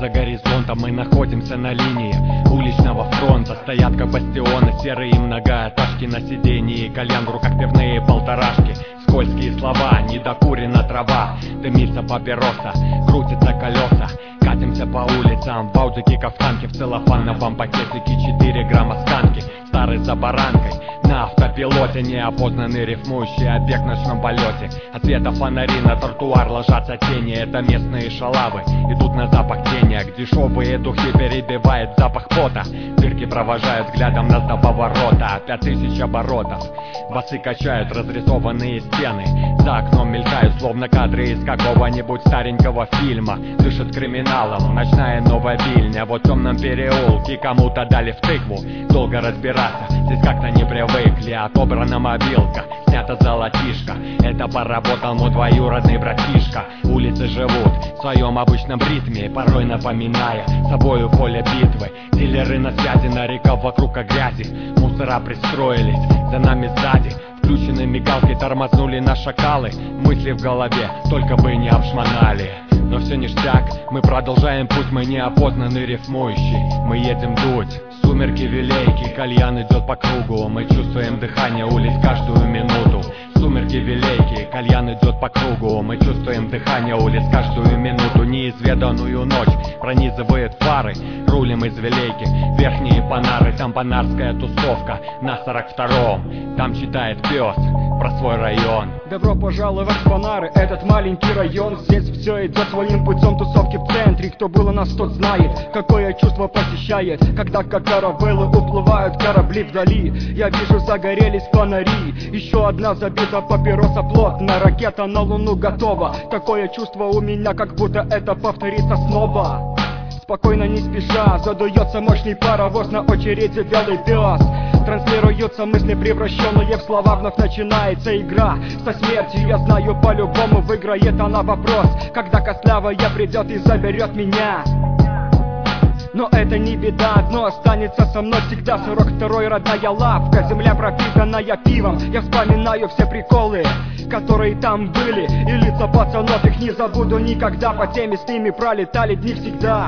за горизонтом, мы находимся на линии уличного фронта. Стоят как бастионы серые многоэтажки, на сиденье кальян в руках, пивные полторашки. Скользкие слова, недокурена трава, дымится папироса, крутятся колеса. Катимся по улицам в аудике, кафтанке, в целлофановом пакетике 4 грамма сканки. Старый за баранкой, на автопилоте, неопознанный рифмующий объект в ночном полете. От света фонари на тротуар ложатся тени, это местные шалавы, идут на запах денег. Дешевые духи перебивает запах пота. Цирки провожают взглядом нас до поворота. 5000 оборотов, басы качают разрисованные стены. За окном мелькают словно кадры из какого-нибудь старенького фильма. Дышит криминалом ночная новобильня. Вот в темном переулке кому-то дали в тыкву. Долго разбираться, здесь как-то не привыкли. Отобрана мобилка, снята золотишко. Это поработал мой двоюродный братишка. Улицы живут в своем обычном ритме, порой напоминая собою поле битвы. Дилеры на связи, нарекал вокруг о грязи. Мусора пристроились за нами сзади. Включены мигалки, тормознули на шакалы. Мысли в голове, только бы не обшмонали. Но все ништяк, мы продолжаем путь, мы неопознанный рифмующий. Мы едем дуть, сумерки велейки, кальян идет по кругу. Мы чувствуем дыхание улиц каждую минуту. Сумерки велейки, кальян идет по кругу. Мы чувствуем дыхание улиц каждую минуту. Неизведанную ночь пронизывает фары. Рулим из Велейки, верхние Панары. Там панарская тусовка на 42-м. Там читает пес про свой район. Добро пожаловать в Панары, этот маленький район. Здесь все идет своим путем, тусовки в центре. Кто был у нас, тот знает, какое чувство посещает, когда как каравеллы уплывают корабли вдали. Я вижу, загорелись фонари. Еще одна забита папироса плотно. Ракета на Луну готова. Такое чувство у меня, как будто это повторится снова. Спокойно, не спеша, задуется мощный паровоз, на очереди белый пес. Транслируются мысли, превращенные в слова. Вновь начинается игра со смертью. Я знаю, по-любому выиграет она вопрос, когда костлявая придет и заберет меня. Но это не беда, одно останется со мной всегда. 42-й родная лавка, земля пропитанная пивом. Я вспоминаю все приколы, которые там были, и лица пацанов, их не забуду никогда. По теме с ними пролетали дни всегда.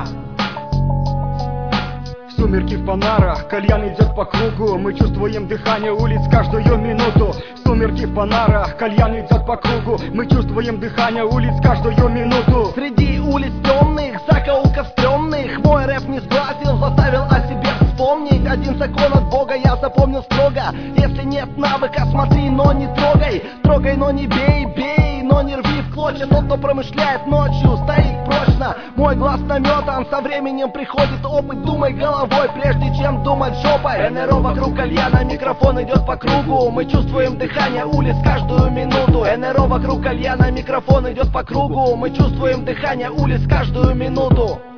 Сумерки в Панарах, кальян идет по кругу. Мы чувствуем дыхание улиц каждую минуту. Сумерки в Панарах, кальян идет по кругу. Мы чувствуем дыхание улиц каждую минуту. Среди улиц темных, закоулков стрёмных, мой рэп не сглазил, заставил о себе вспомнить. Один закон от Бога я запомнил строго: если нет навыка, смотри, но не трогай. Трогай, но не бей, бей, но не рви в клочья. Тот, кто промышляет ночью, стоит прочно. Мой глаз наметан, со временем приходит опыт. Думай головой, прежде чем думать жопой. НРО вокруг кальяна, микрофон идет по кругу. Мы чувствуем дыхание улиц каждую минуту. НРО вокруг кальяна, микрофон идет по кругу. Мы чувствуем дыхание улиц каждую минуту.